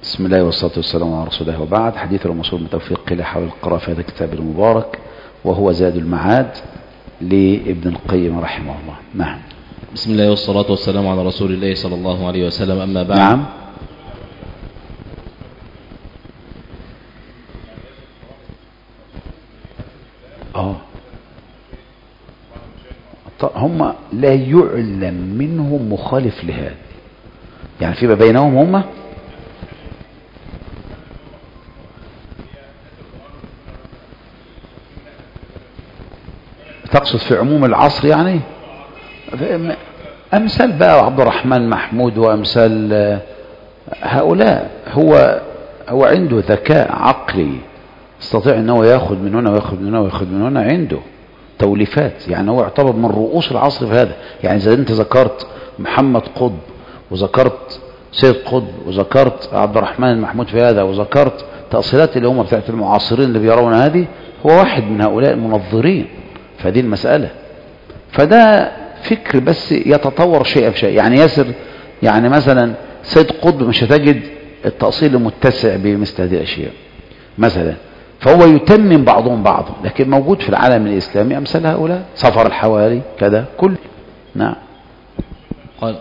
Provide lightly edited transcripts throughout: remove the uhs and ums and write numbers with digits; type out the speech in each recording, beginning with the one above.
بسم الله والصلاة والسلام على رسول الله، وبعد. حديث الموصول من توفيق قيل حول القراءة في هذا الكتاب المبارك، وهو زاد المعاد لابن القيم رحمه الله. نعم. بسم الله والصلاة والسلام على رسول الله صلى الله عليه وسلم. أما بعد. نعم. هم لا يعلم منهم مخالف لهذا، يعني فيما بينهم هم تقصد في عموم العصر، يعني أمثال بقى عبد الرحمن محمود وأمثال هؤلاء. هو عنده ذكاء عقلي، يستطيع أنه يأخذ من هنا ويأخذ من هنا ويأخذ من هنا، عنده توليفات، يعني هو يعتبر من رؤوس العصر في هذا. يعني إذا أنت ذكرت محمد قطب وذكرت سيد قطب وذكرت عبد الرحمن محمود في هذا وذكرت تأصيلات اللي هم بتاعت المعاصرين اللي بيرون هذه، هو واحد من هؤلاء المنظرين في هذه المسألة. فده فكر بس يتطور شيئا بشيء، يعني ياسر، يعني مثلا سيد قطب مش هتجد التأصيل المتسع بمثل هذه الأشياء مثلا، فهو يتمم بعضهم بعضا، لكن موجود في العالم الإسلامي أمثال هؤلاء، صفر الحواري كذا كل. نعم. قال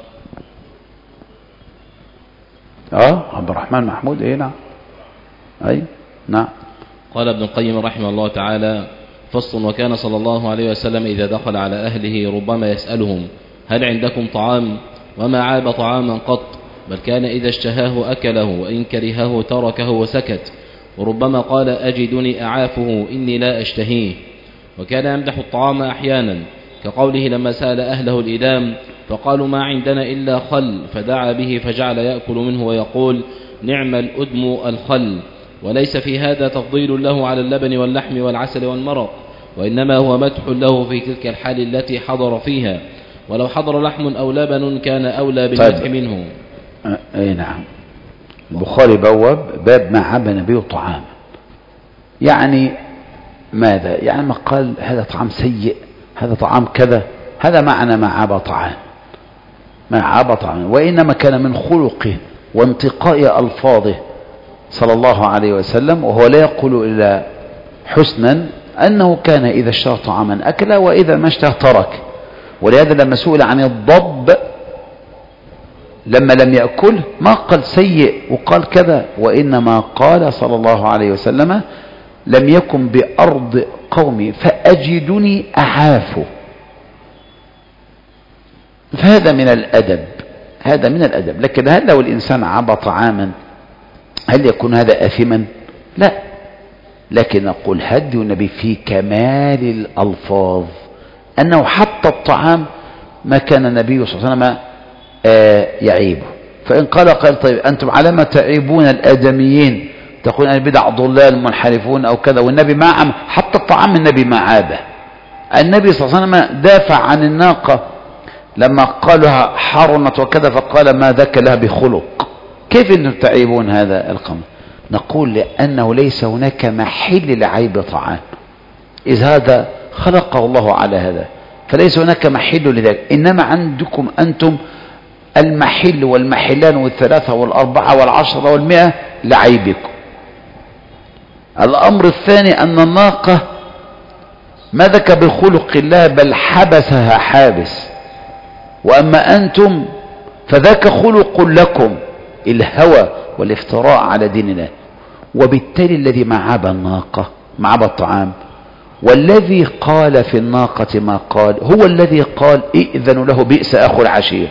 عبد الرحمن محمود. نعم. أي نعم. قال ابن القيم رحمه الله تعالى: فصل. وكان صلى الله عليه وسلم إذا دخل على أهله ربما يسألهم: هل عندكم طعام؟ وما عاب طعاما قط، بل كان إذا اشتهاه أكله، وإن كرهه تركه وسكت. وربما قال: أجدني أعافه إني لا أشتهيه. وكان يمدح الطعام أحيانا، كقوله لما سأل أهله الإدام فقالوا: ما عندنا إلا خل، فدعا به فجعل يأكل منه ويقول: نعم الأدم الخل. وليس في هذا تفضيل له على اللبن واللحم والعسل والمرق، وإنما هو مدح له في تلك الحال التي حضر فيها، ولو حضر لحم أو لبن كان أولى بالمدح منه. أي نعم. البخاري بواب باب ما عاب نبيه طعام، يعني ماذا؟ يعني ما قال هذا طعام سيء، هذا طعام كذا، هذا معنى ما عاب طعام، ما عاب طعام، وإنما كان من خلقه وانتقاء ألفاظه صلى الله عليه وسلم، وهو لا يقول إلا حسنا، أنه كان إذا اشتهى طعاما أكله، وإذا ما اشتهى ترك. ولهذا لما سئل عن الضب لما لم يأكله ما قال سيء وقال كذا، وإنما قال صلى الله عليه وسلم: لم يكن بأرض قومي فأجدني أعافه. فهذا من الأدب، هذا من الأدب. لكن هل لو الإنسان عاب طعاما هل يكون هذا آثما؟ لا. لكن نقول هدي النبي في كمال الألفاظ أنه حتى الطعام ما كان النبي صلى الله عليه وسلم يعيبه. فإن قال طيب أنتم على ما تعيبون الآدميين، تقول أن البدع ضلال منحرفون أو كذا، والنبي ما عم حتى الطعام النبي ما عابه. النبي صلى الله عليه وسلم دافع عن الناقة لما قالها حرمت وكذا، فقال: ما ذاك لها بخلق. كيف أنتم تعيبون هذا القمر؟ نقول لأنه ليس هناك محل لعيب طعام، إذ هذا خلقه الله على هذا، فليس هناك محل لذلك. إنما عندكم أنتم المحل والمحلان والثلاثة والأربعة والعشرة والمئة لعيبكم. الأمر الثاني أن الناقة ما ذاك بخلق الله، بل حبسها حابس، وأما أنتم فذاك خلق لكم، الهوى والافتراء على دين الله. وبالتالي الذي معاب الناقة معاب الطعام، والذي قال في الناقة ما قال هو الذي قال: ائذن له بئس أخو العشير.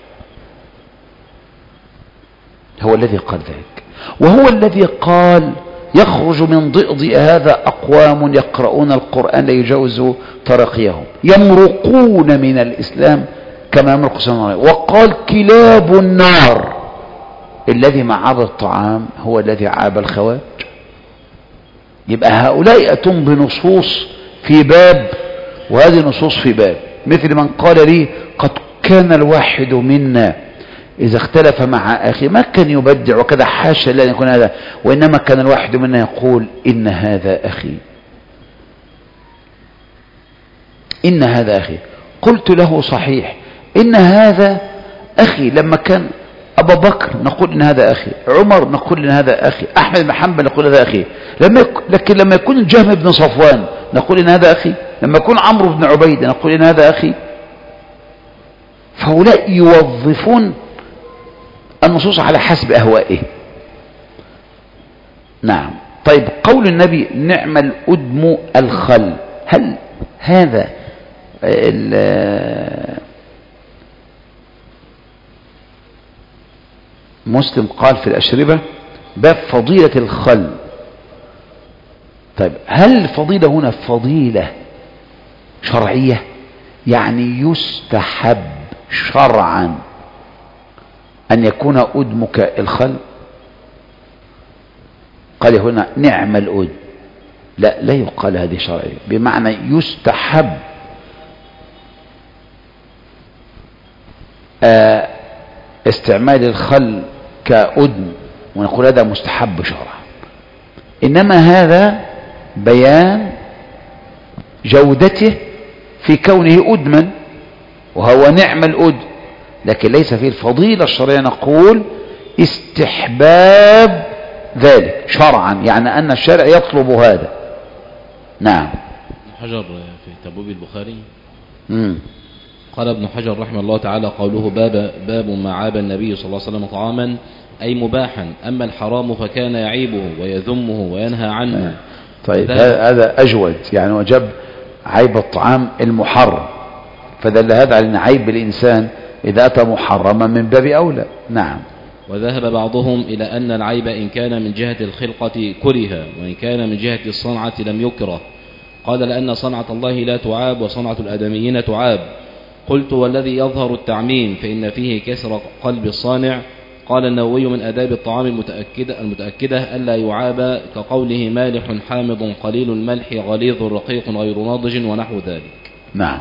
هو الذي قال ذلك، وهو الذي قال: يخرج من ضئضئ هذا أقوام يقرؤون القرآن لا يجاوز تراقيهم، يمرقون من الإسلام كما يمرق السماء. وقال: كلاب النار. الذي معاب الطعام هو الذي عاب الخوارج. يبقى هؤلاء يأتون بنصوص في باب، وهذه نصوص في باب، مثل من قال لي: قد كان الواحد منا إذا اختلف مع أخي ما كان يبدع وكذا، حاشا لا يكون هذا، وإنما كان الواحد منا يقول: إن هذا أخي، إن هذا أخي. قلت له: صحيح، إن هذا أخي. لما كان أبا بكر نقول إن هذا أخي، عمر نقول إن هذا أخي، أحمد بن حنبل نقول هذا أخي. لكن لما يكون الجهم بن صفوان نقول إن هذا أخي، لما يكون عمرو بن عبيد نقول إن هذا أخي. فهؤلاء يوظفون النصوص على حسب أهوائه. نعم. طيب قول النبي نعم الأدم الخل، هل هذا مسلم قال في الأشربة باب فضيلة الخل. طيب هل الفضيلة هنا فضيلة شرعية؟ يعني يستحب شرعا أن يكون أدمك الخل؟ قال هنا نعم الأدم، لا يقال هذه شرعية، بمعنى يستحب استعمال الخل كأدم، ونقول هذا مستحب شرعا. إنما هذا بيان جودته في كونه أدما، وهو نعم الأدم، لكن ليس فيه الفضيلة الشرعية. نقول استحباب ذلك شرعا، يعني أن الشرع يطلب هذا. نعم. حجر في تبويب البخاري قال ابن حجر رحمه الله تعالى قوله باب ما عاب النبي صلى الله عليه وسلم طعاما أي مباحا، أما الحرام فكان يعيبه ويذمه وينهى عنه. طيب هذا أجود، يعني وجب عيب الطعام المحرم، فدل هذا على أن عيب الإنسان إذا أتى محرما من باب أولى. نعم. وذهب بعضهم إلى أن العيب إن كان من جهة الخلقة كره، وإن كان من جهة الصنعة لم يكره. قال لأن صنعة الله لا تعاب وصنعة الآدميين تعاب. قلت والذي يظهر التعميم فإن فيه كسر قلب الصانع. قال النووي من آداب الطعام المتأكدة ألا يعاب، كقوله مالح حامض قليل الملح غليظ رقيق غير ناضج ونحو ذلك. نعم.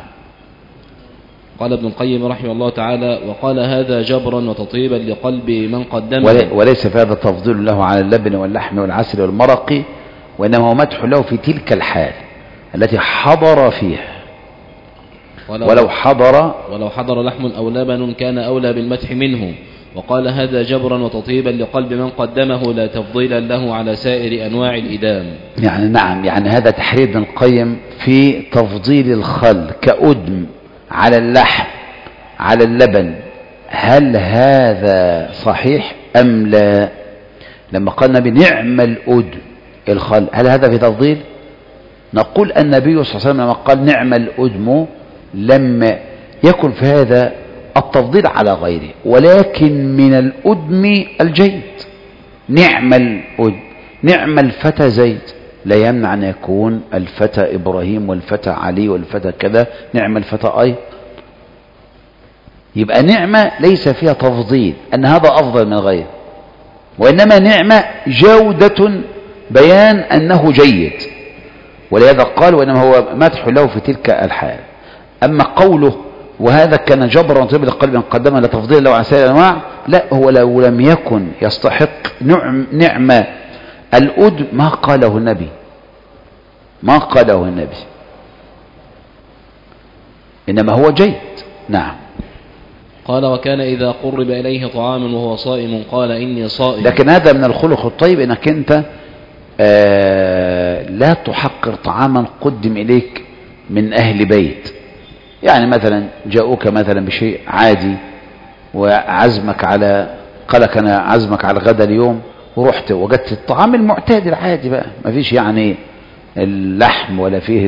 قال ابن القيم رحمه الله تعالى وقال هذا جبرا وتطيبا لقلب من قدمه، وليس في هذا تفضيل له على اللبن واللحم والعسل والمرق، وإنما هو مدح له في تلك الحال التي حضر فيها. ولو حضر لحم أو لبن كان أولى بالمدح منه. وقال هذا جبرا وتطيبا لقلب من قدمه لا تفضيلا له على سائر أنواع الإدام. يعني نعم، يعني هذا تحرير ابن القيم في تفضيل الخل كأدم على اللحم على اللبن. هل هذا صحيح أم لا؟ لما قال النبي نعم الأدم الخل، هل هذا في تفضيل؟ نقول النبي صلى الله عليه وسلم لما قال نعم الأدم لم يكن في هذا التفضيل على غيره، ولكن من الأدم الجيد. نعم الأدم، نعم الفتى زيد، لا يمنع أن يكون الفتى إبراهيم والفتى علي والفتى كذا نعم الفتى أيضا. يبقى نعمة ليس فيها تفضيل أن هذا أفضل من غيره، وإنما نعمة جودة بيان أنه جيد، ولهذا قال وإنما هو مدح له في تلك الحال. أما قوله وهذا كان جبرا وطيبا لقلب قدمه لا تفضيل له على سائر الأنواع، لا، هو لو لم يكن يستحق نعمة الأدم ما قاله النبي، ما قاله النبي، إنما هو جيد. نعم. قال وكان إذا قرب إليه طعام وهو صائم قال إني صائم. لكن هذا من الخلق الطيب إنك أنت لا تحقر طعاما قدم إليك من أهل بيت. يعني مثلا جاءوك مثلا بشيء عادي وعزمك على، قالك أنا عزمك على الغداء اليوم، ورحت وجدت الطعام المعتاد العادي بقى، ما فيش يعني اللحم ولا فيه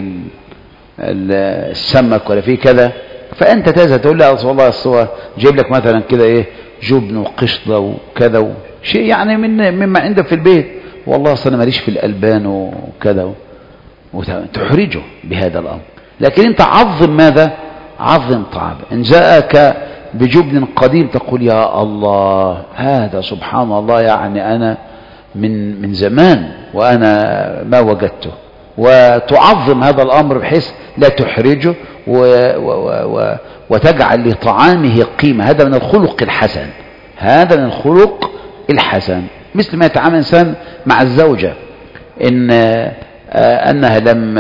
السمك ولا فيه كذا، فأنت تذهب تقول له أصل والله أصل جايب لك مثلا كده إيه جبن وقشطة وكذا شيء يعني مما عندك في البيت، والله أصل أنا ماليش في الألبان وكذا، وتحرجه بهذا الأمر. لكن أنت عظم ماذا؟ عظم طعام. إن جاءك بجبن قديم تقول يا الله هذا سبحان الله، يعني أنا من زمان وأنا ما وجدته، وتعظم هذا الأمر بحيث لا تحرجه وتجعل لطعامه قيمة. هذا من الخلق الحسن، هذا من الخلق الحسن. مثل ما يتعامل إنسان مع الزوجة أنها لم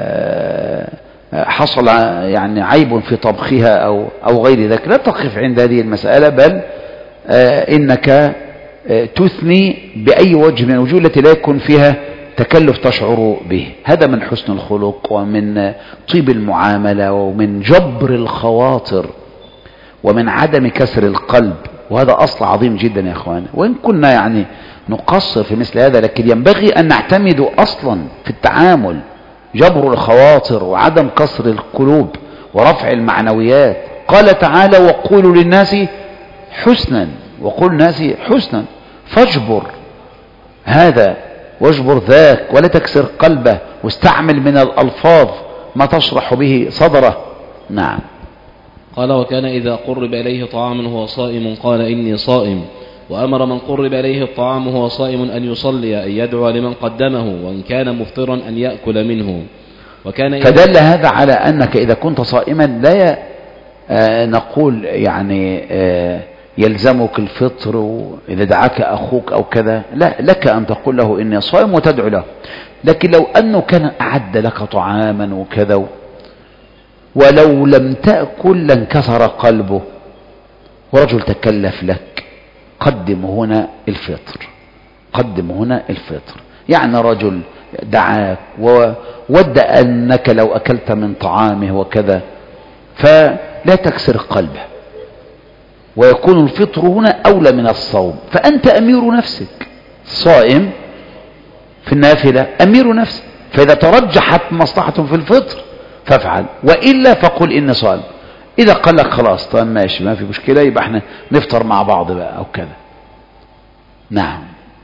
حصل يعني عيب في طبخها أو غير ذلك، لا تقف عند هذه المسألة، بل إنك تثني بأي وجه من الوجوه التي لا يكون فيها تكلف تشعر به. هذا من حسن الخلق ومن طيب المعاملة ومن جبر الخواطر ومن عدم كسر القلب، وهذا أصل عظيم جدا يا أخوان. وإن كنا يعني نقصر في مثل هذا، لكن ينبغي أن نعتمد أصلا في التعامل جبر الخواطر وعدم كسر القلوب ورفع المعنويات. قال تعالى: وقولوا للناس حسنا، وقول الناس حسنا، فاجبر هذا واجبر ذاك ولا تكسر قلبه، واستعمل من الألفاظ ما تشرح به صدره. نعم. قال: وكان إذا قرب إليه طعام وهو صائم قال: إني صائم. وأمر من قرب إليه الطعام وهو صائم أن يصلي، أن يدعو لمن قدمه، وإن كان مفطرا أن يأكل منه. وكان فدل هذا على أنك إذا كنت صائما لا نقول يعني يلزمك الفطر إذا دعاك أخوك أو كذا، لا، لك أن تقول له إني صائم وتدعو له. لكن لو أنه كان أعد لك طعاما وكذا ولو لم تأكل لانكسر قلبه، ورجل تكلف لك، قدم هنا الفطر، قدم هنا الفطر. يعني رجل دعاك وود أنك لو أكلت من طعامه وكذا، فلا تكسر قلبه، ويكون الفطر هنا أولى من الصوم. فأنت أمير نفسك، صائم في النافلة أمير نفسك، فإذا ترجحت مصلحة في الفطر فافعل، وإلا فقل إني صائم. إذا قال لك خلاص طيب ماشي ما في مشكلة، يبقى احنا نفطر مع بعض بقى أو كذا. نعم.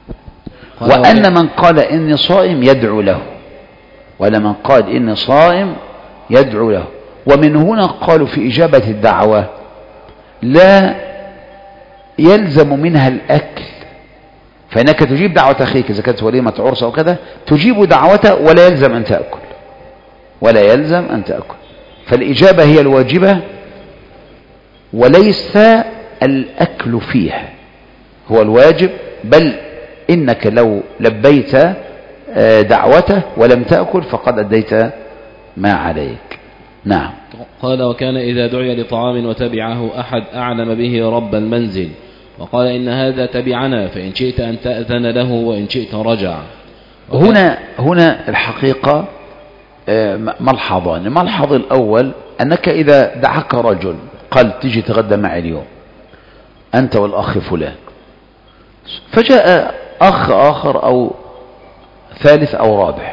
وأن من قال إني صائم يدعو له، ولا من قال إني صائم يدعو له. ومن هنا قالوا في إجابة الدعوة لا يلزم منها الأكل، فإنك تجيب دعوة أخيك إذا كانت وليمة عرس أو كذا، تجيب دعوته ولا يلزم أن تأكل، ولا يلزم أن تأكل. فالإجابة هي الواجبة وليس الأكل فيها هو الواجب، بل إنك لو لبيت دعوته ولم تأكل فقد أديت ما عليك. نعم. قال: وكان إذا دعي لطعام وتبعه أحد أعلم به رب المنزل، وقال: إن هذا تبعنا، فإن شئت أن تأذن له وإن شئت رجع. هنا الحقيقة ملحظان. الملحظ الأول أنك إذا دعاك رجل قال تيجي تغدى معي اليوم أنت والأخ فلان، فجاء أخ آخر أو ثالث أو رابع،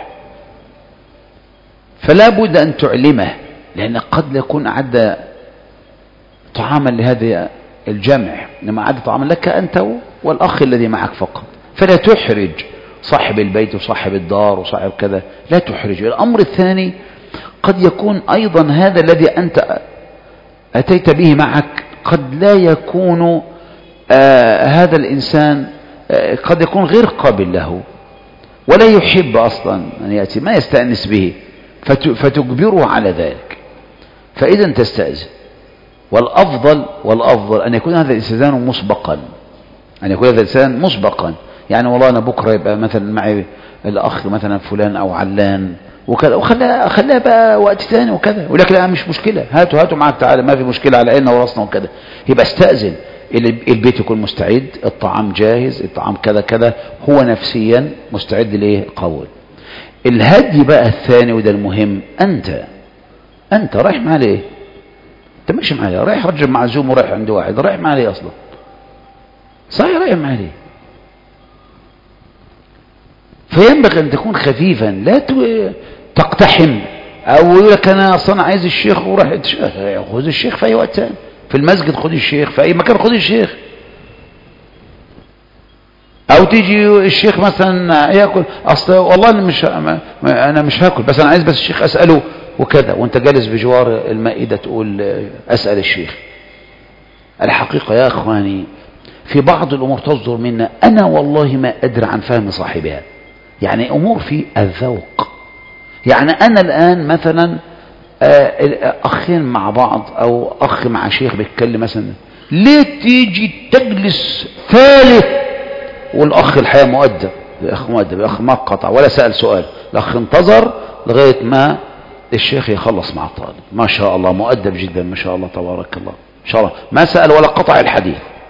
فلا بد أن تعلمه، لأن قد يكون أعد طعاما لهذا الجمع، إنما أعد طعاما لك أنت والأخ الذي معك فقط، فلا تحرج صاحب البيت وصاحب الدار وصاحب كذا، لا تحرج. الأمر الثاني قد يكون أيضا هذا الذي أنت أتيت به معك قد لا يكون هذا الإنسان قد يكون غير قابل له ولا يحب أصلا أن يأتي، ما يستأنس به، فتجبره على ذلك، فإذا تستأذن. والأفضل أن يكون هذا الإستئذان مسبقا، أن يكون هذا الإنسان مسبقا. يعني والله أنا بكرة يبقى مثلا معي الأخ مثلا فلان أو علان وكذا، وخليها بقى وقت ثاني وكذا، ولك لا مش مشكلة، هاتوا معك تعالى ما في مشكلة على عيننا وراسنا وكذا. يبقى استأذن، البيت يكون مستعد، الطعام جاهز، الطعام كذا كذا، هو نفسيا مستعد ليه قول. الهدي بقى الثاني وده المهم، أنت رايح مع ليه؟ أنت ماشي مع ليه؟ رايح رجل معزوم ورايح عند واحد، رايح مع ليه أصلا؟ صحيح رايح مع ليه؟ فينبغي أن تكون خفيفا، لا تقتحم أو يقول لك أنا أصلا عايز الشيخ وراح خذ الشيخ في أي وقت ثاني، في المسجد خذ الشيخ، في أي مكان خذ الشيخ. أو تيجي الشيخ مثلا يأكل، أصل والله أنا مش هاكل، بس أنا عايز بس الشيخ أسأله وكذا، وأنت جالس بجوار المائدة تقول أسأل الشيخ. الحقيقة يا أخواني في بعض الأمور تصدر منا أنا والله ما أدري عن فهم صاحبها، يعني أمور في الذوق. يعني أنا الآن مثلا أخين مع بعض أو أخ مع شيخ بيتكلم مثلا، ليه تيجي تجلس ثالث والأخ الحقيقة مؤدب، الأخ مؤدب، الأخ ما قطع ولا سأل سؤال، الأخ انتظر لغاية ما الشيخ يخلص مع الطالب، ما شاء الله مؤدب جدا، ما شاء الله تبارك الله، ما شاء الله ما سأل ولا قطع الحديث،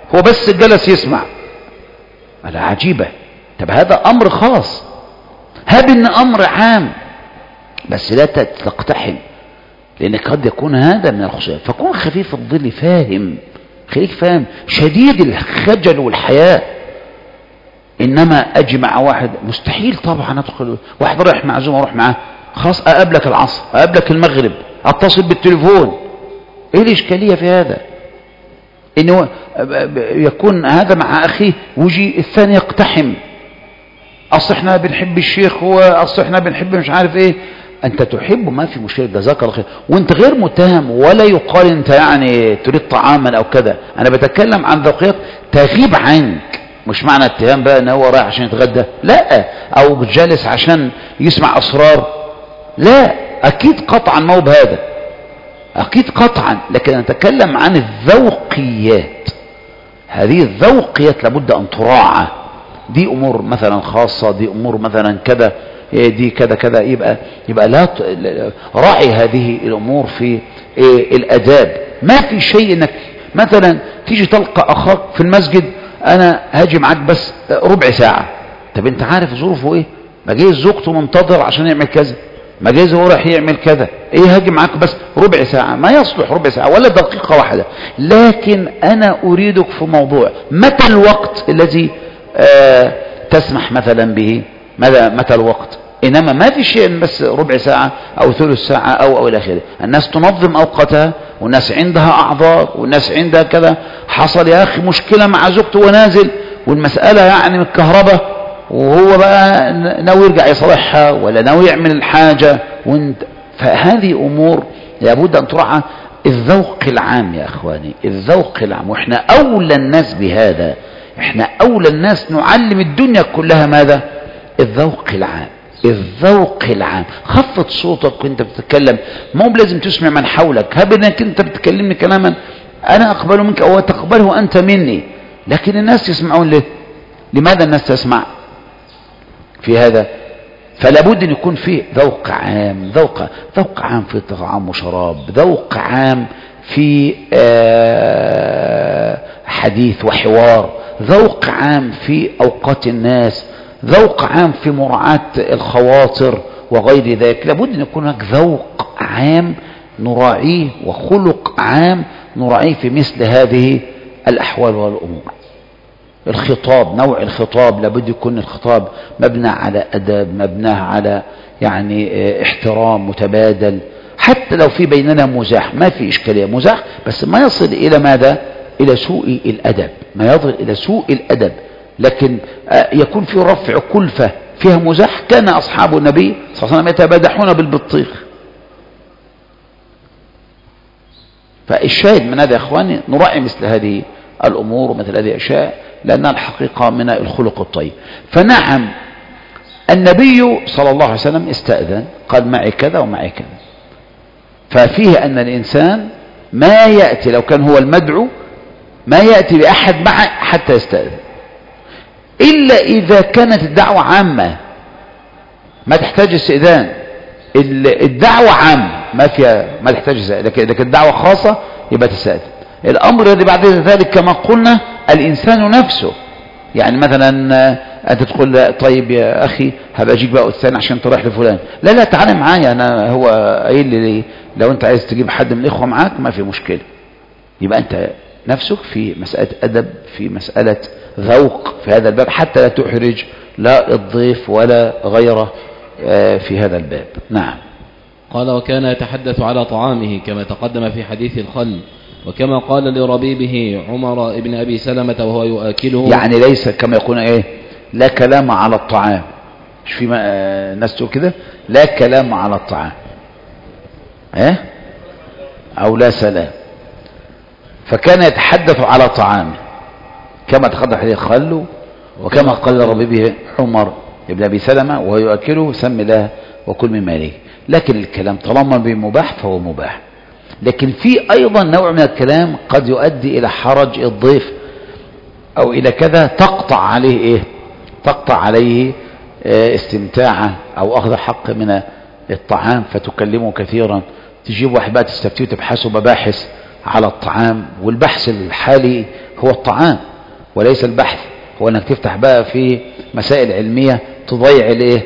هو بس جلس يسمع. لا عجيبة. طب هذا أمر خاص، هذا إن أمر عام، بس لا تقتحم، لأن قد يكون هذا من الخصوصيات. فكون خفيف الظل، فاهم، خليك فاهم، شديد الخجل والحياء. إنما أجي مع واحد مستحيل طبعا أدخل، واحد رايح معزوم أروح معاه، خلاص أقابلك العصر، أقابلك المغرب، أتصل بالتليفون. إيه الإشكالية في هذا؟ إنه يكون هذا مع أخيه ويجي الثاني يقتحم، أصل إحنا بنحب الشيخ، وأصل إحنا بنحب مش عارف إيه. أنت تحبه ما في مشكلة، جزاك الله خير، وأنت غير متهم، ولا يقال أنت يعني تريد طعاما أو كذا. أنا بتكلم عن ذوقيات تغيب عنك، مش معنى اتهام بقى ان هو رايح عشان يتغدى، لا، او جالس عشان يسمع اسرار، لا، اكيد قطعا ما هو بهذا، اكيد قطعا. لكن نتكلم عن الذوقيات، هذه الذوقيات لابد ان تراعى. دي امور مثلا خاصة، دي امور مثلا كذا، دي كذا كذا، يبقى لا راعي هذه الامور في الاداب. ما في شيء انك مثلا تيجي تلقى اخاك في المسجد، انا هاجي معاك بس ربع ساعة. طب انت عارف ظروفه ايه؟ ما جايز زوجته منتظر عشان يعمل كذا، ما جايز هو راح يعمل كذا، ايه هاجي معاك بس ربع ساعة؟ ما يصلح ربع ساعة ولا دقيقة واحدة. لكن انا اريدك في موضوع، متى الوقت الذي تسمح مثلا به، متى الوقت؟ انما ما في شيء بس ربع ساعة او ثلث ساعة او الى اخره. الناس تنظم اوقاتها، والناس عندها اعذار، والناس عندها كذا. حصل يا اخي مشكلة مع زوجته ونازل، والمسألة يعني من الكهرباء، وهو بقى ناوي يرجع يصلحها ولا ناوي يعمل الحاجة، فهذه امور لابد ان تراعى. الذوق العام يا اخواني، الذوق العام، واحنا اولى الناس بهذا، احنا اولى الناس نعلم الدنيا كلها ماذا؟ الذوق العام، الذوق العام. خفض صوتك وانت بتتكلم، ما هو لازم تسمع من حولك. هب انك انت بتكلمني كلاما انا اقبله منك او تقبله انت مني، لكن الناس يسمعون ليه؟ لماذا الناس تسمع في هذا؟ فلا بد ان يكون فيه ذوق عام، ذوق عام في طعام وشراب، ذوق عام في حديث وحوار، ذوق عام في اوقات الناس، ذوق عام في مراعاة الخواطر وغير ذلك. لابد ان يكون هناك ذوق عام نراعيه، وخلق عام نراعيه في مثل هذه الاحوال والامور. الخطاب، نوع الخطاب، لابد يكون الخطاب مبنى على ادب، مبنى على يعني احترام متبادل. حتى لو في بيننا مزاح ما في اشكاليه، مزاح بس ما يصل الى ماذا؟ الى سوء الادب، ما يصل الى سوء الادب. لكن يكون في رفع كلفة فيها مزاح. كان أصحاب النبي صلى الله عليه وسلم يتبادحون بالبطيخ. فالشاهد من هذا يا إخواني نراعي مثل هذه الأمور ومثل هذه الأشياء، لأنها الحقيقة من الخلق الطيب. فنعم النبي صلى الله عليه وسلم استأذن، قال معي كذا ومعي كذا. ففيه أن الإنسان ما يأتي، لو كان هو المدعو، ما يأتي بأحد معه حتى يستأذن، إلا إذا كانت الدعوة عامة ما تحتاج استئذان. الدعوة عامة ما فيها، ما تحتاج استئذان، لكن إذا كانت الدعوة خاصة يبقى تستأذن. الأمر الذي بعد ذلك كما قلنا الإنسان نفسه، يعني مثلا أنت تقول طيب يا أخي هبقى أجيك بقى الثاني عشان تروح لفلان، لا تعالى معايا، أنا هو قايل لي لو أنت عايز تجيب حد من الإخوة معاك ما في مشكلة. يبقى أنت نفسك في مسألة أدب، في مسألة ذوق في هذا الباب، حتى لا تحرج لا الضيف ولا غيره في هذا الباب. نعم. قال وكان يتحدث على طعامه كما تقدم في حديث الخل، وكما قال لربيبه عمر ابن أبي سلمة وهو يؤكله، يعني ليس كما يقول ايه لا كلام على الطعام، مش في ناس تقول كده لا كلام على الطعام او لا سلام. فكان يتحدث على طعامه كما تقدم حديث الخل، وكما قال لربيبه عمر ابن أبي سلمة وهو يؤكله سم الله وكل مما يليه. لكن الكلام طالما بمباح فهو مباح. لكن في أيضا نوع من الكلام قد يؤدي إلى حرج الضيف أو إلى كذا، تقطع عليه تقطع عليه استمتاعه أو أخذ حق من الطعام فتكلمه كثيرا. تجيب واحد بقى تستفتيه وتبحثه مباحث على الطعام، والبحث الحالي هو الطعام وليس البحث، هو انك تفتح بقى في مسائل علمية تضيع الايه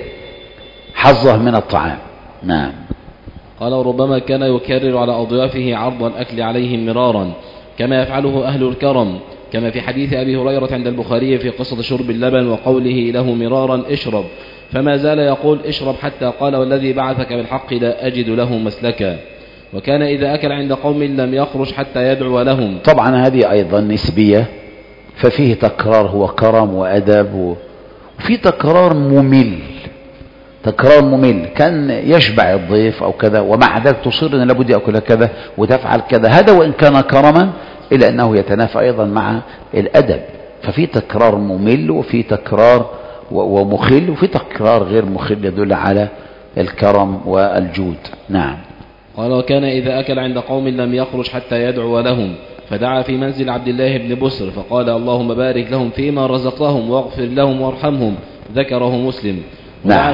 حظه من الطعام. نعم. قال ربما كان يكرر على أضيافه عرض الأكل عليهم مرارا كما يفعله أهل الكرم، كما في حديث أبي هريرة عند البخاري في قصة شرب اللبن وقوله له مرارا اشرب، فما زال يقول اشرب حتى قال والذي بعثك بالحق لا أجد له مسلكا. وكان إذا أكل عند قوم لم يخرج حتى يدعو لهم. طبعا هذه أيضا نسبية، ففيه تكرار هو كرم وأدب، وفي تكرار ممل، تكرار ممل كان يشبع الضيف أو كذا ومع ذلك تصر أن لابد يأكل كذا وتفعل كذا، هذا وإن كان كرما إلا أنه يتنافى أيضا مع الأدب. ففي تكرار ممل وفي تكرار ومخل وفي تكرار غير مخل يدل على الكرم والجود. نعم. قال وكان إذا أكل عند قوم لم يخرج حتى يدعو لهم، فدعا في منزل عبد الله بن بسر فقال اللهم بارك لهم فيما رزقتهم واغفر لهم وارحمهم، ذكره مسلم. نعم.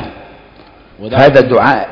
هذا دعاء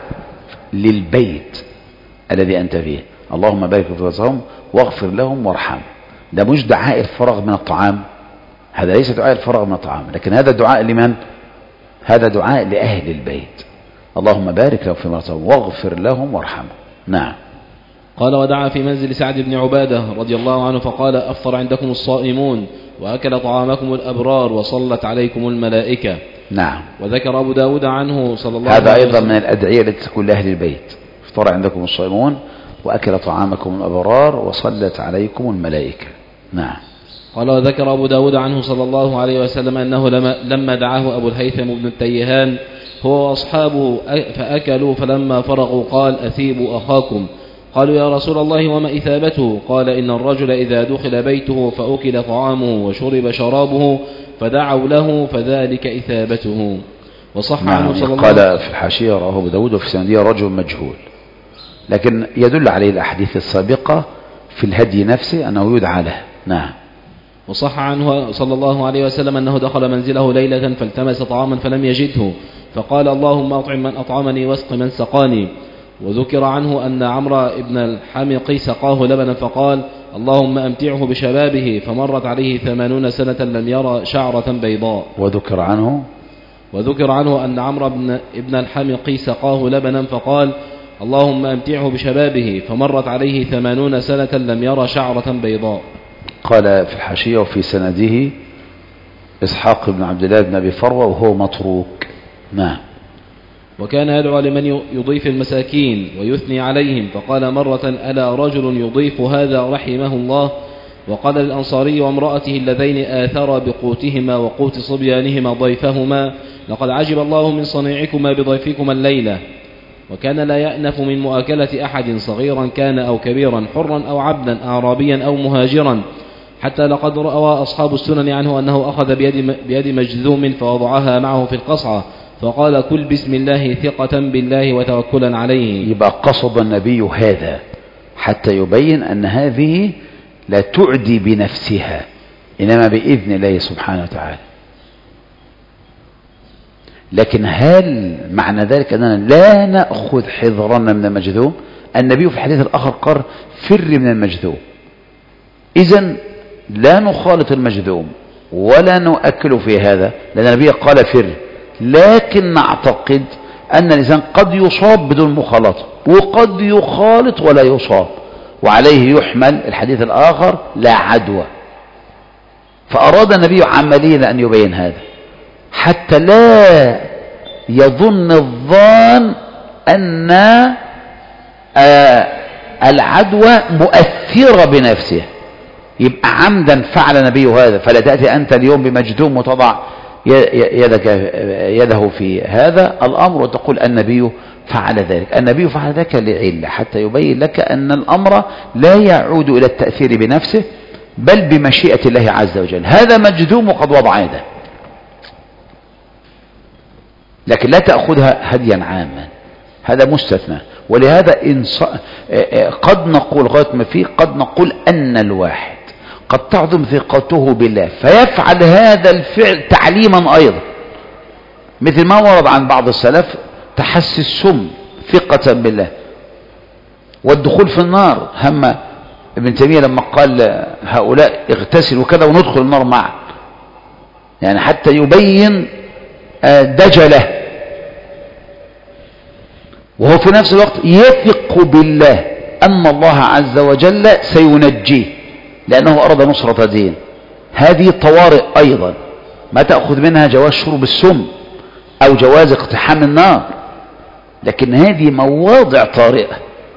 للبيت الذي أنت فيه، اللهم بارك في رزقهم واغفر لهم وارحم، ده مش دعاء الفراغ من الطعام، هذا ليس دعاء الفراغ من الطعام، لكن هذا دعاء لمن؟ هذا دعاء لأهل البيت، اللهم بارك لهم في رزقهم واغفر لهم وارحمهم. نعم. قال ودعا في منزل سعد بن عبادة رضي الله عنه فقال أفطر عندكم الصائمون وأكل طعامكم الأبرار وصلت عليكم الملائكة. نعم. وذكر أبو داود عنه صلى الله عليه وسلم هذا أيضا من الأدعية التي تكون لأهل البيت، افطر عندكم الصائمون وأكل طعامكم الأبرار وصلت عليكم الملائكة. نعم. قال وذكر أبو داود عنه صلى الله عليه وسلم أنه لما دعاه أبو الهيثم بن التيهان هو وأصحابه فأكلوا، فلما فرغوا قال أثيبوا أخاكم. قالوا يا رسول الله وما إثابته؟ قال إن الرجل إذا دخل بيته فأكل طعامه وشرب شرابه فدعوا له فذلك إثابته. وصح عنه صلى الله عليه وسلم. قال في الحاشية رواه أبو داود وفي سندية رجل مجهول، لكن يدل عليه الأحاديث السابقة في الهدي نفسه أنه يدعى له. نعم. وصح عنه صلى الله عليه وسلم أنه دخل منزله ليلة فالتمس طعاما فلم يجده فقال اللهم أطعم من أطعمني واسق من سقاني. وذكر عنه أن عمرو بن الحمق سقاه لبنا فقال اللهم أمتعه بشبابه فمرت عليه 80 سنة لم يرى شعرة بيضاء. وذكر عنه أن عمرو بن الحمق سقاه لبنا فقال اللهم أمتعه بشبابه فمرت عليه 80 سنة لم يرى شعرة بيضاء. قال في الحاشية وفي سنده إسحاق بن عبد الله بن أبي فروة وهو متروك. نعم. وكان يدعو لمن يضيف المساكين ويثني عليهم، فقال مرة ألا رجل يضيف هذا رحمه الله. وقال الأنصاري وامرأته اللذين آثر بقوتهما وقوت صبيانهما ضيفهما لقد عجب الله من صنيعكما بضيفكما الليلة. وكان لا يأنف من مؤاكلة أحد صغيرا كان أو كبيرا حرا أو عبدا أعرابيا أو مهاجرا، حتى لقد روى أصحاب السنن عنه أنه أخذ بيد مجذوم فوضعها معه في القصعة فقال كل بسم الله ثقة بالله وتوكلا عليه. يبقى قصد النبي هذا حتى يبين أن هذه لا تعدي بنفسها إنما بإذن الله سبحانه وتعالى. لكن هل معنى ذلك أننا لا نأخذ حذرنا من المجذوم؟ النبي في الحديث الآخر قال فر من المجذوم، إذن لا نخالط المجذوم ولا نؤكل في هذا لأن النبي قال فر، لكن نعتقد أن الإنسان قد يصاب بدون مخالطة وقد يخالط ولا يصاب، وعليه يحمل الحديث الآخر لا عدوى. فأراد النبي عمليا أن يبين هذا حتى لا يظن الظان أن العدوى مؤثرة بنفسه، يبقى عمدا فعل النبي هذا. فلا تأتي أنت اليوم بمجذوم وتضع يده في هذا الأمر وتقول النبي فعل ذلك. النبي فعل ذلك لعلة حتى يبين لك أن الأمر لا يعود إلى التأثير بنفسه بل بمشيئة الله عز وجل. هذا مجذوم وقد وضع يده، لكن لا تأخذها هديا عاما، هذا مستثنى. ولهذا قد نقول غاية ما فيه قد نقول أن الواحد قد تعظم ثقته بالله فيفعل هذا الفعل تعليما أيضا، مثل ما ورد عن بعض السلف تحسي السم ثقة بالله والدخول في النار هم ابن تيمية لما قال هؤلاء اغتسلوا كذا وندخل النار معا، يعني حتى يبين دجله، وهو في نفس الوقت يثق بالله أن الله عز وجل سينجيه لأنه أراد نصرة دين. هذه طوارئ أيضا ما تأخذ منها جواز شرب السم أو جواز اقتحام النار، لكن هذه مواضع طارئة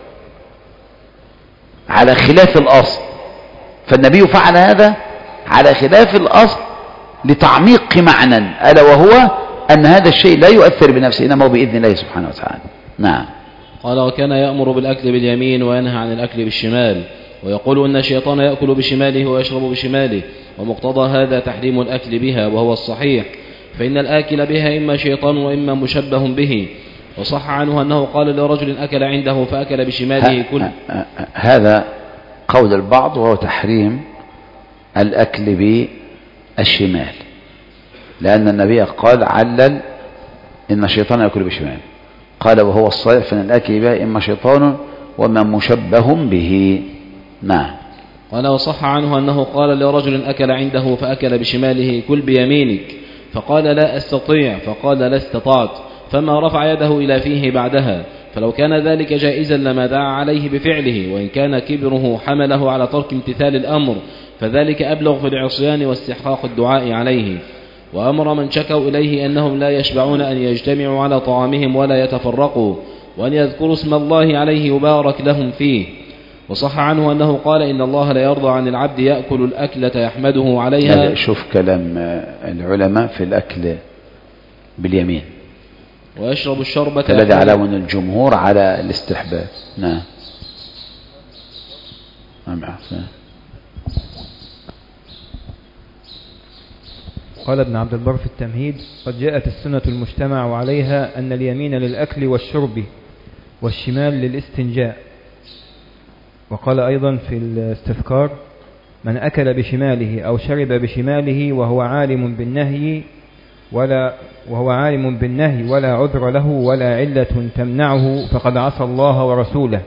على خلاف الأصل، فالنبي فعل هذا على خلاف الأصل لتعميق معنى، ألا وهو أن هذا الشيء لا يؤثر بنفسه إنما هو بإذن الله سبحانه وتعالى. نعم. قال وكان يأمر بالأكل باليمين وينهى عن الأكل بالشمال، ويقول أن الشيطان يأكل بشماله ويشرب بشماله، ومقتضى هذا تحريم الأكل بها، وهو الصحيح، فإن الآكل بها إما شيطان وإما مشبه به. وصح عنه أنه قال لرجل أكل عنده فأكل بشماله كل. هذا قول البعض وهو تحريم الأكل بالشمال، لأن النبي قال علل إن الشيطان يأكل بشماله، قال وهو الصحيح فإن الأكل بها إما شيطان وما مشبه به. نعم. قال وصح عنه أنه قال لرجل أكل عنده فأكل بشماله كل بيمينك، فقال لا أستطيع، فقال لا استطعت، فما رفع يده إلى فيه بعدها، فلو كان ذلك جائزا لما دعا عليه بفعله، وإن كان كبره حمله على ترك امتثال الأمر فذلك أبلغ في العصيان واستحقاق الدعاء عليه. وأمر من شكوا إليه أنهم لا يشبعون أن يجتمعوا على طعامهم ولا يتفرقوا، وأن يذكروا اسم الله عليه يبارك لهم فيه. وصح عنه أنه قال إن الله لا يرضى عن العبد يأكل الأكلة يحمده عليها. شوف كلام العلماء في الأكل باليمين، ويشرب الشربة الذي على من الجمهور على الاستحباب. نعم. قال ابن عبد البر في التمهيد قد جاءت السنة المجتمع عليها أن اليمين للأكل والشرب والشمال للاستنجاء. وقال أيضا في الاستذكار من أكل بشماله أو شرب بشماله وهو عالم بالنهي ولا عذر له ولا علة تمنعه فقد عصى الله ورسوله،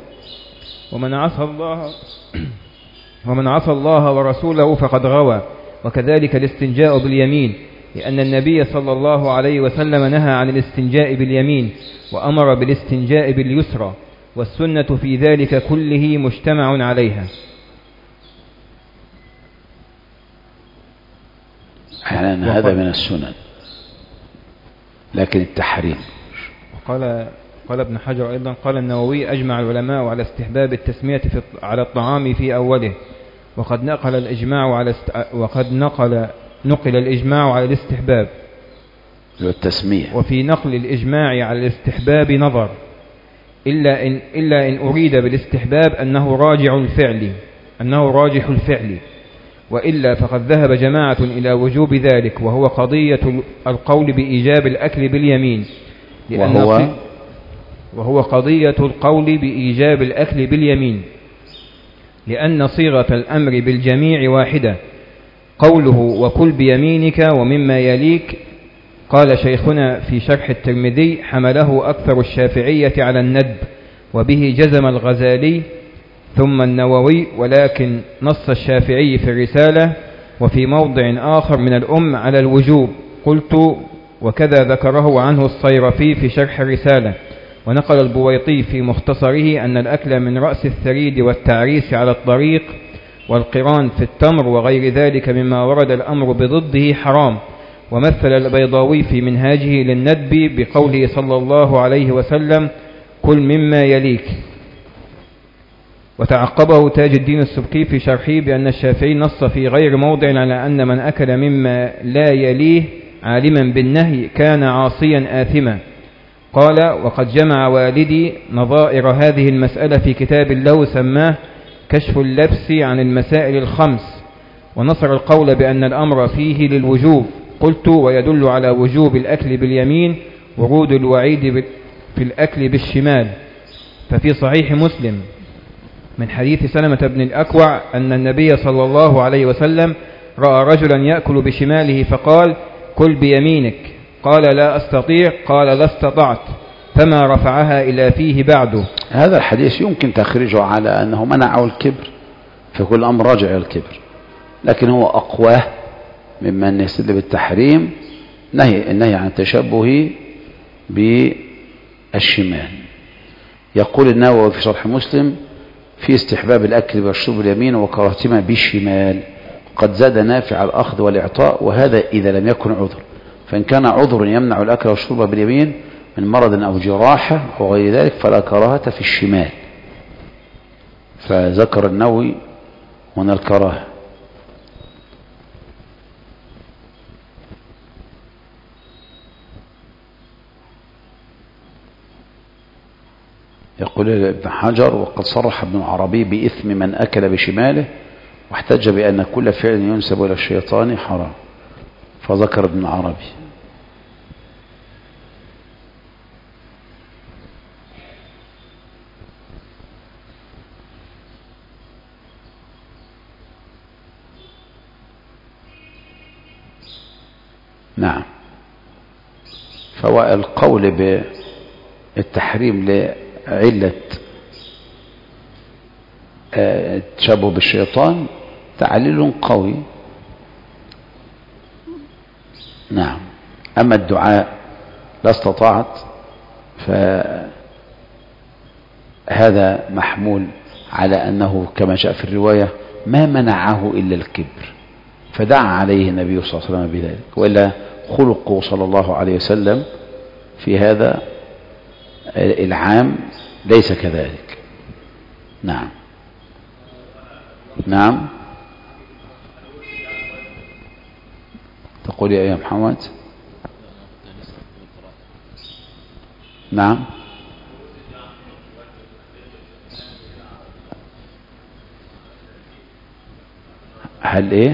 ومن عصى الله ورسوله فقد غوى. وكذلك الاستنجاء باليمين، لأن النبي صلى الله عليه وسلم نهى عن الاستنجاء باليمين وأمر بالاستنجاء باليسرى، والسنة في ذلك كله مجتمع عليها. يعني هذا من السنن، لكن التحريم. قال ابن حجر أيضا قال النووي أجمع العلماء على استحباب التسمية على الطعام في أوله، وقد نقل الإجماع على الاستحباب والتسمية، وفي نقل الإجماع على الاستحباب نظر، إلا إن أريد بالاستحباب أنه راجح الفعل، وإلا فقد ذهب جماعة إلى وجوب ذلك، وهو قضية القول بإيجاب الأكل باليمين، وهو قضية القول بإيجاب الأكل باليمين، لأن صيغة الأمر بالجميع واحدة. قوله وكل بيمينك ومما يليك، قال شيخنا في شرح الترمذي حمله أكثر الشافعية على الندب، وبه جزم الغزالي ثم النووي، ولكن نص الشافعي في الرسالة وفي موضع آخر من الأم على الوجوب. قلت وكذا ذكره عنه الصيرفي في شرح الرسالة. ونقل البويطي في مختصره أن الأكل من رأس الثريد والتعريس على الطريق والقران في التمر وغير ذلك مما ورد الأمر بضده حرام. ومثل البيضاوي في منهاجه للندب بقوله صلى الله عليه وسلم كل مما يليك. وتعقبه تاج الدين السبكي في شرحه بأن الشافعي نص في غير موضع على أن من أكل مما لا يليه عالما بالنهي كان عاصيا آثما. قال وقد جمع والدي نظائر هذه المسألة في كتاب له سماه كشف اللبس عن المسائل الخمس، ونصر القول بأن الأمر فيه للوجوب. قلت ويدل على وجوب الأكل باليمين ورود الوعيد في الأكل بالشمال. ففي صحيح مسلم من حديث سلمة بن الأكوع أن النبي صلى الله عليه وسلم رأى رجلا يأكل بشماله فقال كل بيمينك، قال لا أستطيع، قال لا استطعت، فما رفعها إلى فيه بعده. هذا الحديث يمكن تخرجه على أنه منعه الكبر فكل أمر راجع إلى الكبر، لكن هو أقواه ممن يستدل بالتحريم النهي عن التشبه بالشمال. يقول النووي في شرح مسلم في استحباب الأكل والشرب باليمين وكراهتهما بالشمال، قد زاد نافع الأخذ والإعطاء، وهذا إذا لم يكن عذر، فإن كان عذر يمنع الأكل والشرب باليمين من مرض أو جراحة أو غير ذلك فلا كراهة في الشمال. فذكر النووي هنا الكراهة. يقول ابن حجر وقد صرح ابن العربي بإثم من أكل بشماله، واحتج بأن كل فعل ينسب إلى الشيطان حرام، فذكر ابن العربي. نعم. فهو القول بالتحريم لعلة التشبه بالشيطان تعليل قوي. نعم. أما الدعاء لا استطاعت فهذا محمول على أنه كما جاء في الرواية ما منعه إلا الكبر، فدعا عليه النبي صلى الله عليه وسلم بذلك، وإلا خلقه صلى الله عليه وسلم في هذا العام ليس كذلك. نعم. نعم. تقول يا محمد؟ نعم. هل ايه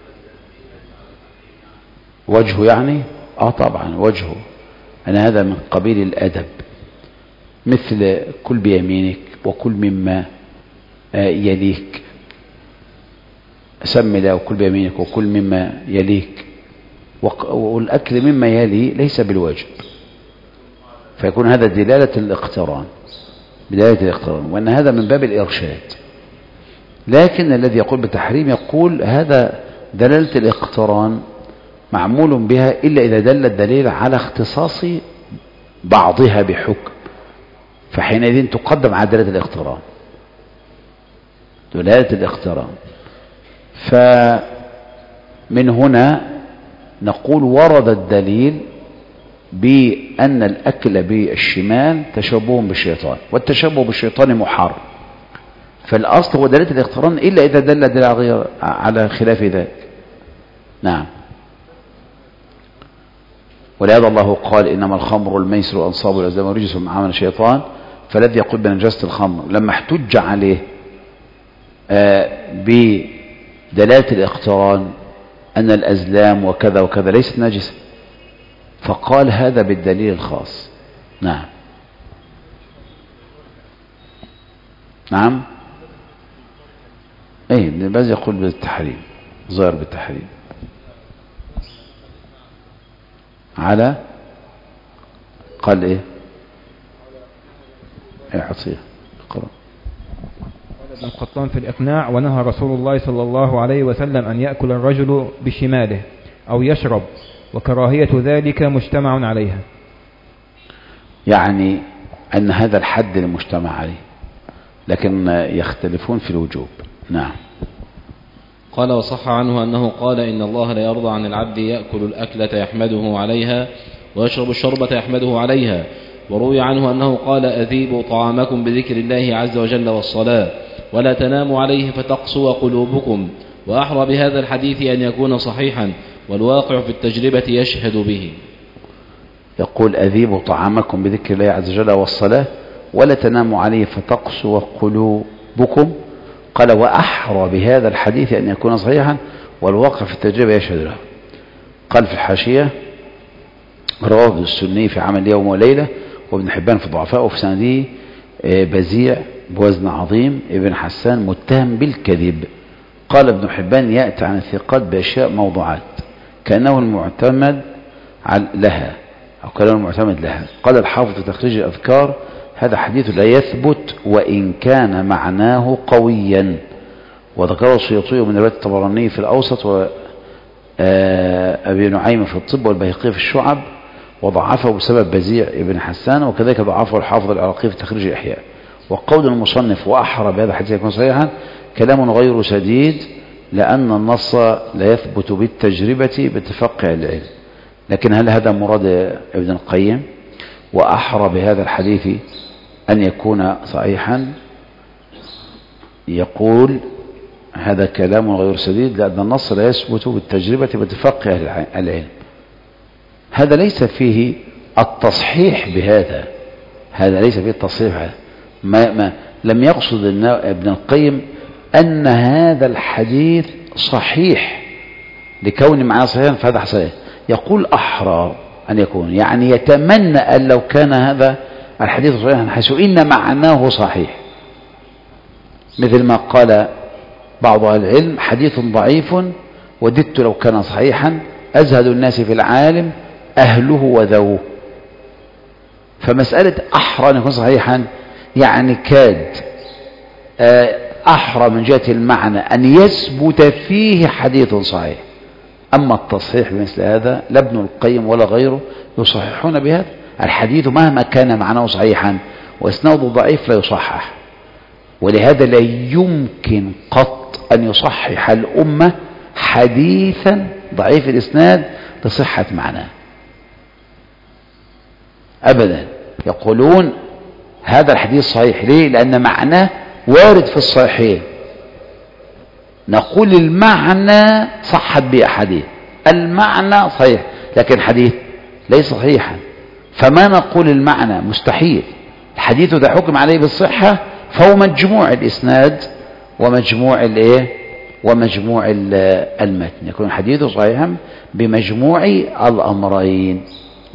وجهه يعني؟ طبعا وجهه، أنا هذا من قبيل الأدب، مثل كل بيمينك وكل مما يليك، سم له وكل بيمينك وكل مما يليك، والأكل مما يلي ليس بالواجب، فيكون هذا دلالة الاقتران، وأن هذا من باب الإرشاد. لكن الذي يقول بتحريم يقول هذا دلالة الاقتران معمول بها إلا إذا دل الدليل على اختصاص بعضها بحكم، فحينئذ تقدم على دلالة الاقتران، فمن هنا نقول ورد الدليل بأن الأكل بالشمال تشبه بالشيطان، والتشبه بالشيطان محرم، فالأصل هو دلالة الاقتران إلا إذا دل الدليل على خلاف ذلك. نعم. ولهذا الله قال إنما الخمر والميسر والأنصاب والأزلام رجس من عمل الشيطان، فالذي يقول بنجاسة الخمر لما احتج عليه بدلالة الاقتران أن الأزلام وكذا وكذا ليست نجسة، فقال هذا بالدليل الخاص. نعم. نعم. ابن باز يقول بالتحريم، ظاهر بالتحريم على قال ايه عطيه قرأ. قال ابن القطان في الإقناع ونهى رسول الله صلى الله عليه وسلم أن يأكل الرجل بشماله أو يشرب، وكراهية ذلك مجتمع عليها، يعني أن هذا الحد المجتمع عليه، لكن يختلفون في الوجوب. نعم. قال وصح عنه أنه قال إن الله لا يرضى عن العبد يأكل الأكلة يحمده عليها ويشرب الشربة يحمده عليها. وروي عنه أنه قال أذيبوا طعامكم بذكر الله عز وجل والصلاة ولا تناموا عليه فتقسو قلوبكم. وأحرى بهذا الحديث أن يكون صحيحا، والواقع في التجربة يشهد به. يقول أذيبوا طعامكم بذكر الله عز وجل والصلاة ولا تناموا عليه فتقسو قلوبكم. قال وأحرى بهذا الحديث أن يكون صحيحا، والواقع في التجربة يشهد له. قال في الحاشية رواه السني في عمل يوم وليلة، وابن حبان في ضعفاء، وفي سنده بزيع بوزن عظيم ابن حسان متهم بالكذب. قال ابن حبان يأتي عن الثقات بأشياء موضوعات كأنه المعتمد لها أو كأنه المعتمد لها. قال الحافظ في تخريج الأذكار هذا حديث لا يثبت وإن كان معناه قويا، وذكره السيوطي من رواية الطبراني في الأوسط وأبي نعيم في الطب والبيهقي في الشعب، وضعفه بسبب بزيع ابن حسان، وكذلك ضعفه الحافظ العراقي في تخريج الإحياء. وقول المصنف وأحرى بهذا الحديث يكون صحيحا كلام غير سديد، لأن النص لا يثبت بالتجربة باتفاق العلم. لكن هل هذا مراد ابن القيم؟ وأحرى بهذا الحديث أن يكون صحيحا، يقول هذا كلام غير سديد لأن النص لا يثبت بالتجربة باتفاق العلم. هذا ليس فيه التصحيح بهذا، هذا ليس فيه التصحيح هذا. لم يقصد ابن القيم أن هذا الحديث صحيح لكون معناه صحيحا فهذا صحيح. يقول أحرى أن يكون، يعني يتمنى أن لو كان هذا الحديث صحيحا حيث إن معناه صحيح، مثل ما قال بعض أهل العلم حديث ضعيف وددت لو كان صحيحا، أزهد الناس في العالم أهله وذوه. فمسألة أحرى أن يكون صحيحا يعني كاد أحرى من جهة المعنى أن يثبت فيه حديث صحيح. أما التصحيح بمثل هذا لا ابن القيم ولا غيره يصححون بهذا. الحديث مهما كان معناه صحيحا وإسناده ضعيف لا يصحح، ولهذا لا يمكن قط أن يصحح الأمة حديثا ضعيف الإسناد لصحة معناه أبدا. يقولون هذا الحديث صحيح، ليه؟ لأن معناه وارد في الصحيحين. نقول المعنى صحت به أحاديث، المعنى صحيح لكن حديث ليس صحيحا، فما نقول المعنى مستحيل. الحديث ده حكم عليه بالصحة فهو مجموع الإسناد ومجموع ومجموع المتن، يكون الحديث صحيحا بمجموع الأمرين،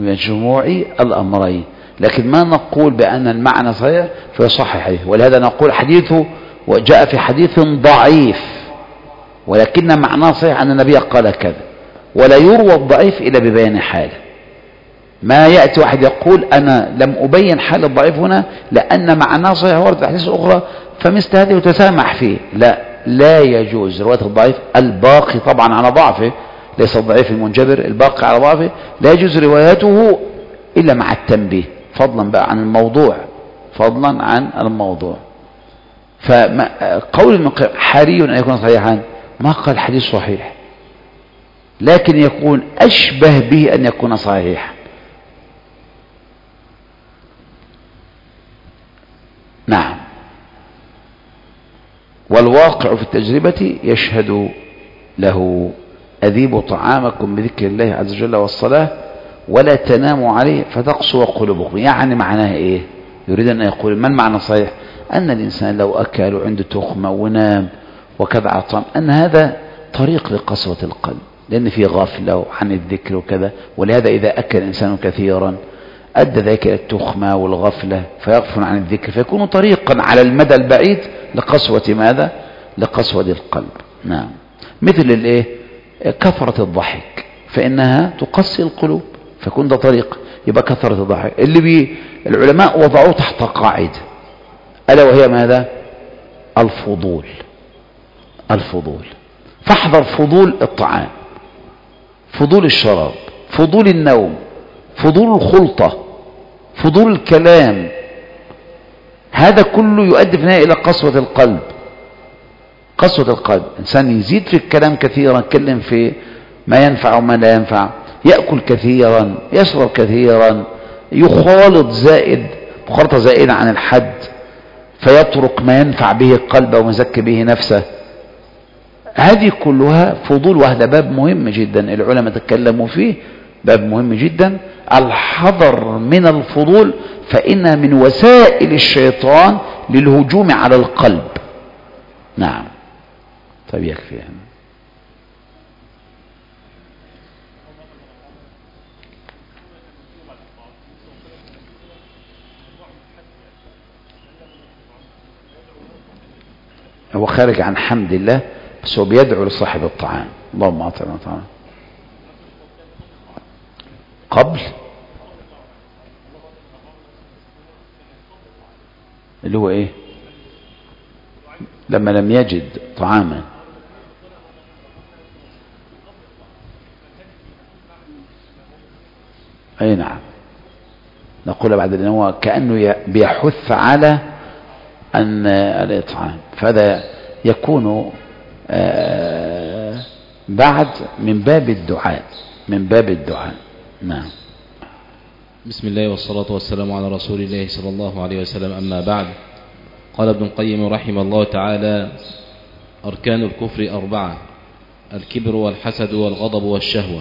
لكن ما نقول بأن المعنى صحيح فيصحح حديث. ولهذا نقول حديثه وجاء في حديث ضعيف ولكن معناه صحيح أن النبي قال كذا، ولا يروى الضعيف إلا ببيان حاله. ما يأتي واحد يقول أنا لم أبين حال الضعيف هنا لأن معناه صحيح ورد في أحاديث أخرى فمثل هذه يتسامح فيه، لا يجوز. رواية الضعيف الباقي طبعا على ضعفه، ليس الضعيف المنجبر، الباقي على ضعفه لا يجوز روايته إلا مع التنبيه، فضلا بقى عن الموضوع. فقول ابن القيم حري أن يكون صحيحا، ما قال حديث صحيح، لكن يكون أشبه به أن يكون صحيحا. نعم. والواقع في التجربة يشهد له أذيبوا طعامكم بذكر الله عز وجل والصلاة ولا تناموا عليه فتقسو قلوبكم. يعني معناه إيه؟ يريد أن يقول ما المعنى صحيح؟ أن الإنسان لو أكل وعنده تخمة ونام وكذا عطام أن هذا طريق لقسوة القلب، لأن فيه غفلة عن الذكر وكذا. ولهذا إذا أكل الإنسان كثيرا أدى ذلك إلى التخمة والغفلة فيغفل عن الذكر، فيكون طريقا على المدى البعيد لقسوة ماذا؟ لقسوة القلب. نعم. مثل كثرة الضحك فإنها تقسي القلوب، فيكون ده طريق. يبقى كثرة الضحك اللي العلماء وضعوه تحت قاعدة ألا وهي ماذا؟ الفضول. فاحذر فضول الطعام، فضول الشراب، فضول النوم، فضول الخلطة، فضول الكلام. هذا كله يؤدي في النهاية إلى قسوة القلب. إنسان يزيد في الكلام كثيرا، يتكلم في ما ينفع وما لا ينفع، يأكل كثيرا، يشرب كثيرا، يخالط مخالطة زائدة عن الحد، فيترك ما ينفع به القلب ومزكي به نفسه. هذه كلها فضول، وهذا باب مهم جدا العلماء تكلموا فيه، باب مهم جدا. الحذر من الفضول فإنها من وسائل الشيطان للهجوم على القلب. نعم. طيب يكفي يعني. هو خارج عن حمد الله، بس هو بيدعو لصاحب الطعام اللهم أطعمنا طعاما قبل اللي هو ايه؟ لما لم يجد طعاما. أي نعم، نقول بعد أن هو كأنه بيحث على أن الإطعام، فهذا يكون بعد من باب الدعاء، من باب الدعاء. نعم. بسم الله والصلاة والسلام على رسول الله صلى الله عليه وسلم. أما بعد، قال ابن القيم رحمه الله تعالى: أركان الكفر 4: الكبر والحسد والغضب والشهوة.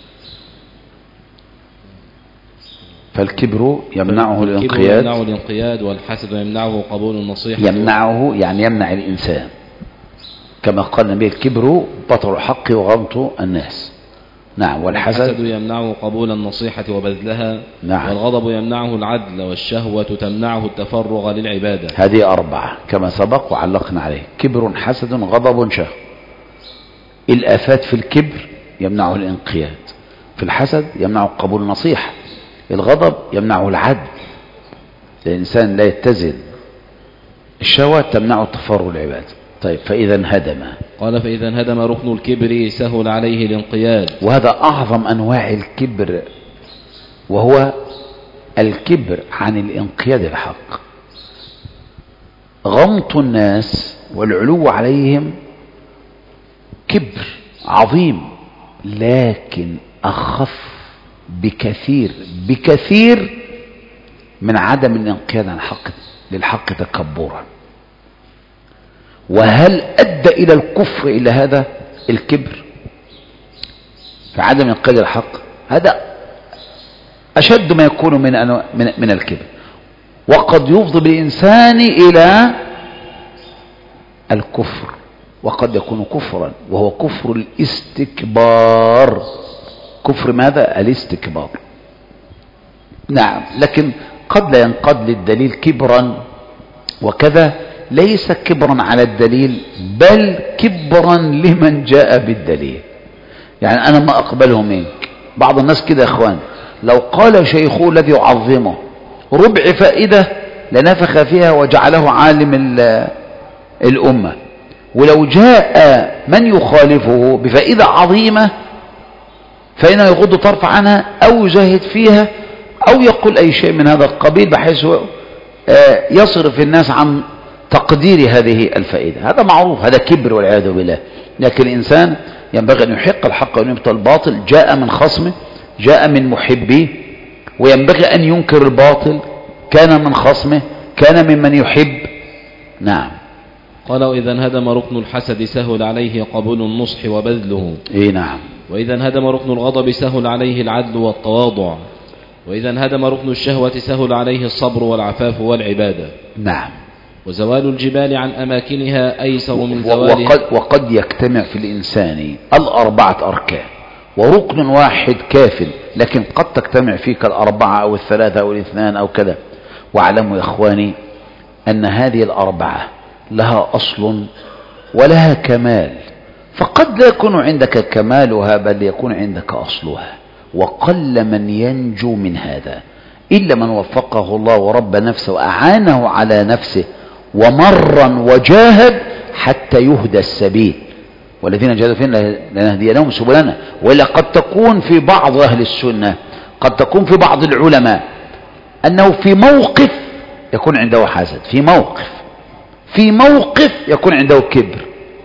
فالكبر يمنعه الانقياد، والحسد يمنعه قبول النصيحة. يمنعه يعني يمنع الإنسان، كما قال النبي: الكبر بطر الحق وغمط الناس. نعم. والحسد يمنعه قبول النصيحة وبذلها. نعم. والغضب يمنعه العدل، والشهوة تمنعه التفرغ للعبادة. هذه 4 كما سبق وعلقنا عليه: كبر، حسد، غضب، شهوة. الآفات في الكبر يمنعه الانقياد، في الحسد يمنعه قبول النصيحة، الغضب يمنعه العدل، الإنسان لا يتزن، الشهوة تمنعه التفرغ للعبادة. طيب، فإذا انهدم. قال: فإذا انهدم ركن الكبر سهل عليه الانقياد. وهذا أعظم أنواع الكبر، وهو الكبر عن الانقياد الحق. غمط الناس والعلو عليهم كبر عظيم، لكن أخف بكثير من عدم الانقياد عن الحق للحق تكبرا. وهل أدى إلى الكفر إلى هذا الكبر في عدم انقياد الحق؟ هذا أشد ما يكون من الكبر، وقد يفضي بالإنسان إلى الكفر، وقد يكون كفرا، وهو كفر الاستكبار. كفر ماذا؟ الاستكبار. نعم. لكن قد لا ينقاد للدليل كبرا، وكذا ليس كبرا على الدليل، بل كبرا لمن جاء بالدليل. يعني أنا ما أقبله منك. بعض الناس كده يا إخوان، لو قال شيخه الذي يعظمه ربع فائدة لنفخ فيها وجعله عالم الأمة، ولو جاء من يخالفه بفائدة عظيمة فإنه يغض طرف عنها أو يجاهد فيها أو يقول أي شيء من هذا القبيل بحيث يصرف الناس عن تقدير هذه الفائدة. هذا معروف، هذا كبر والعياذ بالله. لكن الإنسان ينبغي أن يحق الحق وأن يبطل الباطل، جاء من خصمه، جاء من محبيه، وينبغي أن ينكر الباطل، كان من خصمه، كان ممن يحب. نعم. قال: وإذا انهدم ركن الحسد سهل عليه قبول النصح وبذله. نعم. وإذا انهدم ركن الغضب سهل عليه العدل والتواضع. وإذا انهدم ركن الشهوة سهل عليه الصبر والعفاف والعبادة. نعم. وزوال الجبال عن أماكنها أيسر من زوالها. وقد يجتمع في الإنسان 4 أركان وركن واحد كاف، لكن قد تجتمع فيك 4 أو 3 أو 2 أو كذا. واعلموا يا إخواني أن هذه 4 لها أصل ولها كمال، فقد لا يكون عندك كمالها بل يكون عندك أصلها، وقل من ينجو من هذا إلا من وفقه الله ورب نفسه وأعانه على نفسه ومرا وجاهد حتى يهدى السبيل. والذين جاهدوا فينا لنهدينهم سبلنا. وإلا قد تكون في بعض أهل السنة، قد تكون في بعض العلماء أنه في موقف يكون عنده حسد، في موقف يكون عنده كبر.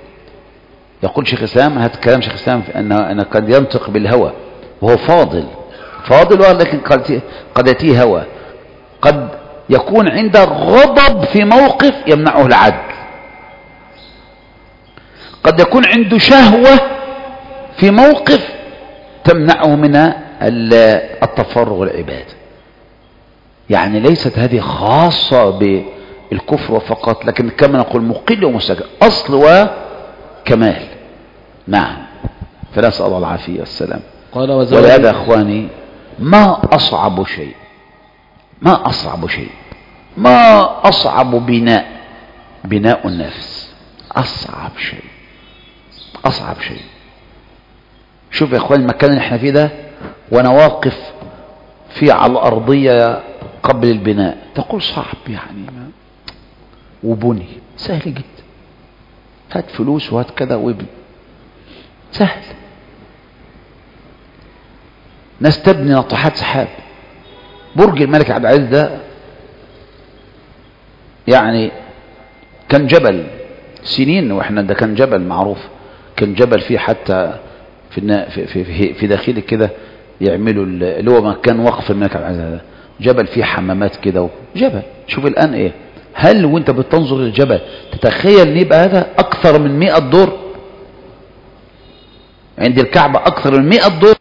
يقول شيخ الإسلام، هذا كلام شيخ الإسلام، أنه قد ينطق بالهوى وهو فاضل ولكن قد يأتيه هوى. قد يكون عنده غضب في موقف يمنعه العدل، قد يكون عنده شهوة في موقف تمنعه من التفرغ والعبادة. يعني ليست هذه خاصة بالكفر فقط، لكن كما نقول مقل ومستقل، أصل وكمال. نعم. فنسأل الله العافية والسلام. ولهذا أخواني ما أصعب شيء، ما أصعب بناء النفس. أصعب شيء. شوف يا أخواني المكان اللي احنا فيه ده، وأنا واقف فيه على الأرضية قبل البناء، تقول صعب يعني، وبني سهل جدا. هات فلوس وهات كذا وابن، سهل. ناس تبني ناطحات سحاب. برج الملك عبد العزيز ده يعني كان جبل سنين، واحنا ده كان جبل معروف، كان جبل فيه حتى في داخله كده يعملوا اللي هو مكان وقف الملك عبد العزيز ده، جبل فيه حمامات كده جبل. شوف الآن ايه، هل وانت بتنظر للجبل تتخيل ان يبقى هذا اكثر من 100 دور؟ عند الكعبة اكثر من 100 دور.